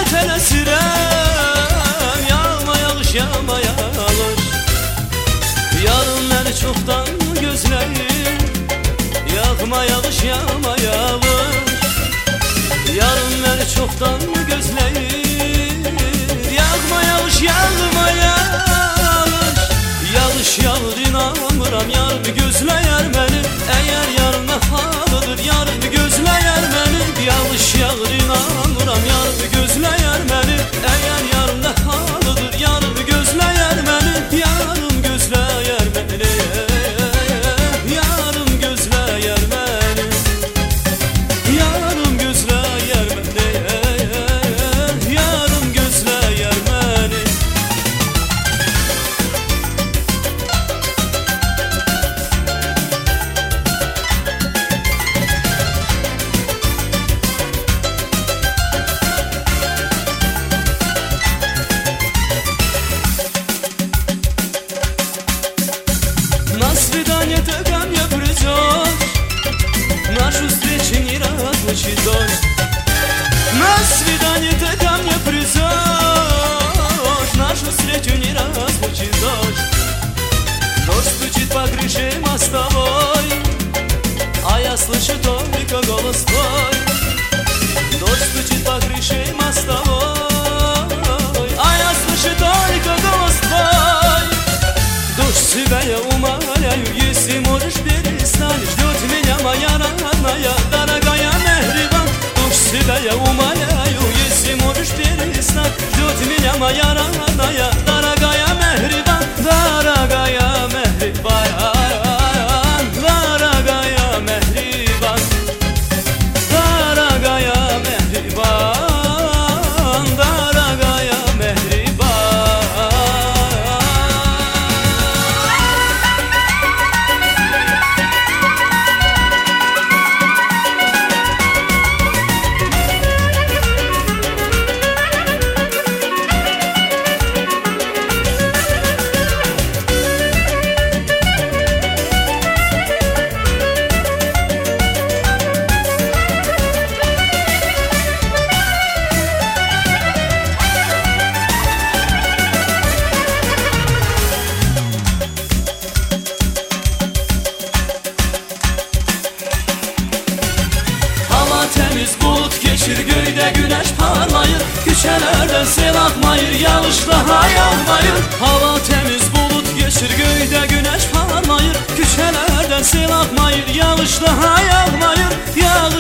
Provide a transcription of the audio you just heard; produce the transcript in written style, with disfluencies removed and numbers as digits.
tələsirəm, yağma yağış, yağma yağış. Yarın məni çoxdan gözləyir, yağma yağış, yağma yağış. Yarın məni çoxdan gözləyir, yağma yağış, yağma yağış. Yağış yağır inanmıram, yar bir gözləyər məni. Əgər yarın halıdır, yar bir gözləyər məni. Yağış yağır inanmıram, yar bir gözləyər məni. Əgər yarın halıdır, yar bir gözləyər məni. Yarın gözləyər məni, yarın gözləyər məni. Yarın gözləyər məni, yarın gözləyər məni. На свидание ты ко мне придешь, нашу встречу не разлучит дождь. На свидание ты ко мне придешь, нашу встречу не разлучит дождь. Дождь стучит по крыше мостовой, а я слышу только голос твой. Дождь стучит по крыше мостовой, а я слышу только голос твой. Дождь, тебя я умоляю, если можешь, перестань. Ждет меня моя родная, дорогая Мехрибан. Дождь, тебя я умоляю, если можешь, перестань. Ждет меня моя родная, дорогая Мехрибан. Дорогая Мехрибан, дорогая Мехрибан, дорогая Мехрибан, дорогая Мехрибан. Temiz bulut geçir, göydə güneş parlayır. Küçələrdən sel axmayır, yağış daha yağmayır. Hava temiz bulut geçir, göydə güneş parlayır. Küçələrdən sel axmayır, yağış daha yağmayır. Yağış